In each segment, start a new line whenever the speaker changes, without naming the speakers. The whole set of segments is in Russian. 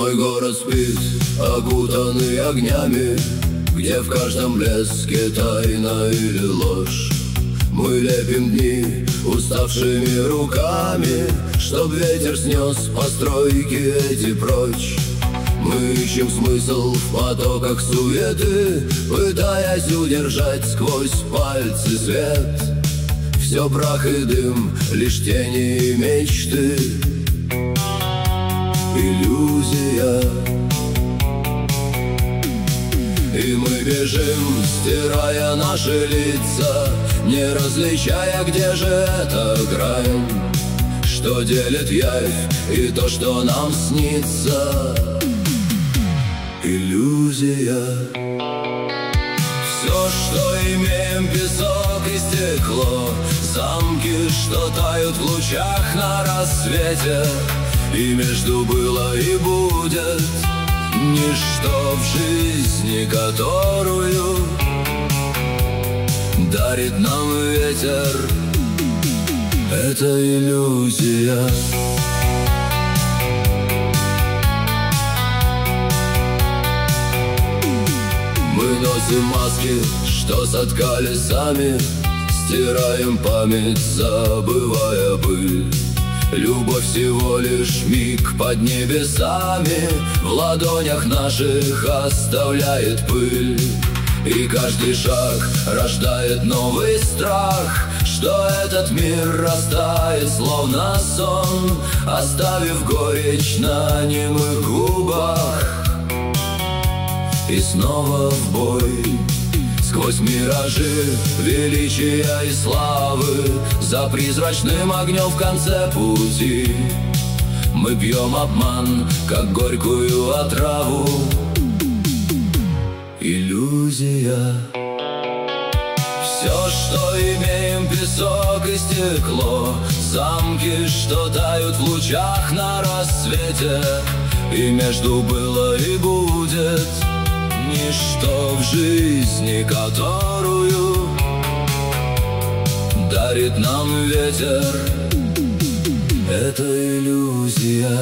Мой город спит, окутанный огнями, где в каждом блеске тайна или ложь. Мы лепим дни уставшими руками, чтоб ветер снес постройки эти прочь. Мы ищем смысл в потоках суеты, пытаясь удержать сквозь пальцы свет. Все прах и дым, лишь тени и мечты, иллюзия. И мы бежим, стирая наши лица, не различая, где же эта грань, что делит явь и то, что нам снится. Иллюзия. Все, что имеем, песок и стекло, замки, что тают в лучах на рассвете, и между было и будет ничто в жизни, которую дарит нам ветер. Это иллюзия. Мы носим маски, что соткали сами, стираем память, забывая быль. Любовь всего лишь миг под небесами, в ладонях наших оставляет пыль. И каждый шаг рождает новый страх, что этот мир растает, словно сон, оставив горечь на немых губах. И снова в бой, сквозь миражи величия и славы, за призрачным огнем в конце пути мы пьем обман, как горькую отраву. Иллюзия. Все, что имеем, песок и стекло, замки, что тают в лучах на рассвете, и между было и будет ничто в жизни, которую дарит нам ветер. Это иллюзия.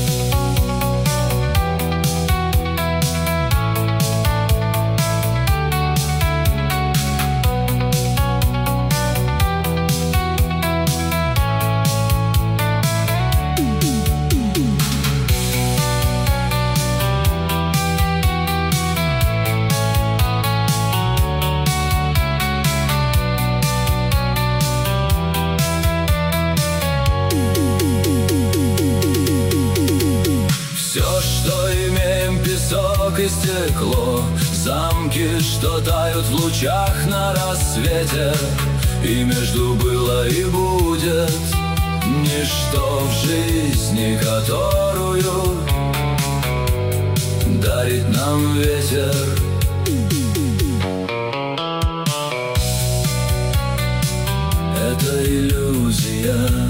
Песок и стекло, замки, что тают в лучах на рассвете, и между было и будет ничто в жизни, которую дарит нам ветер. Это иллюзия.